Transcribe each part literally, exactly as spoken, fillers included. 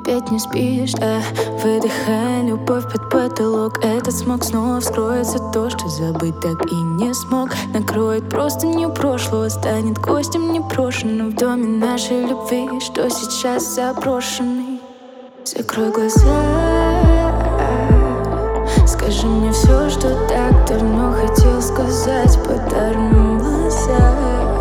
опять не спишь, да? Выдыхай любовь под потолок. Этот смог снова вскроется. То, что забыть так и не смог, накроет простынью прошлого, станет гостем непрошенным в доме нашей любви, что сейчас заброшенный. Закрой глаза, скажи мне все, что так давно хотел сказать подаренным глазам.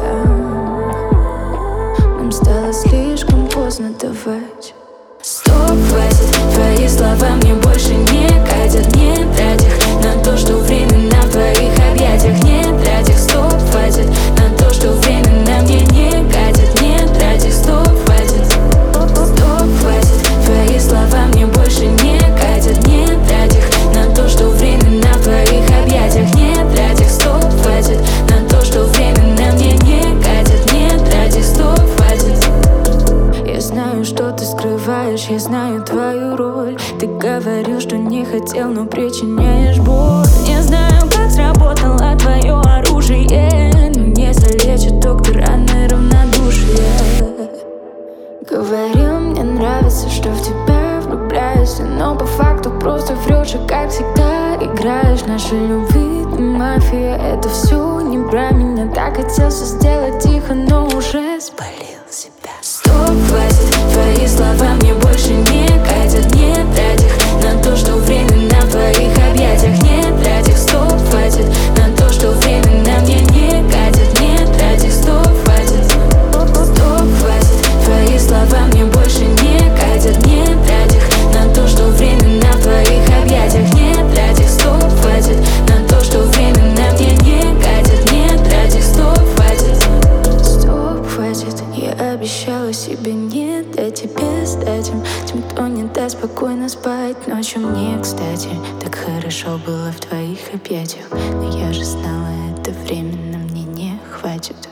Нам стало слишком поздно давать. Стоп, хватит, твои слова мне больше не катят. Нет, трать их на то, что временно в твоих объятиях. Нет, трать их, стоп, хватит на то, что временно мне не катят. Нет, трать их, стоп, хватит. Стоп, хватит, твои слова мне больше не катят. Нет, трать их на то, что временно в твоих объятиях. Нет, трать их, стоп, хватит на то, что временно мне не катят. Нет, трать их, стоп, хватит. Я знаю, что ты скрываешь, я знаю твою роль. Ты говорил, что не хотел, но причиняешь боль. Не знаю, как сработало твое оружие, но не залечит доктор раны равнодушие. Говорил, мне нравится, что в тебя влюбляешься, но по факту просто врешь, и как всегда играешь. Наша любви, ты мафия, это все не про меня. Так хотел все сделать тихо, но уже спалил себя. Стоп, хватит, твои слова мне больше не катят. Нет, трать их на то, что временно в твоих объятиях. Нет, трать их, стоп, хватит на то, что временно мне не катят. Нет, трать их, стоп, хватит. Стоп, хватит, твои слова мне больше не катят. Нет, трать их на то, что временно в твоих объятиях. Нет, трать их, стоп, хватит на то, что временно мне не катят. Нет, трать их, стоп, хватит. Стоп, хватит, я обещала себе не дать тебе стать тем, кто не даст спокойно спать ночью. Мне, кстати, так хорошо было в твоих объятиях, но я же знала, это временно мне не хватит.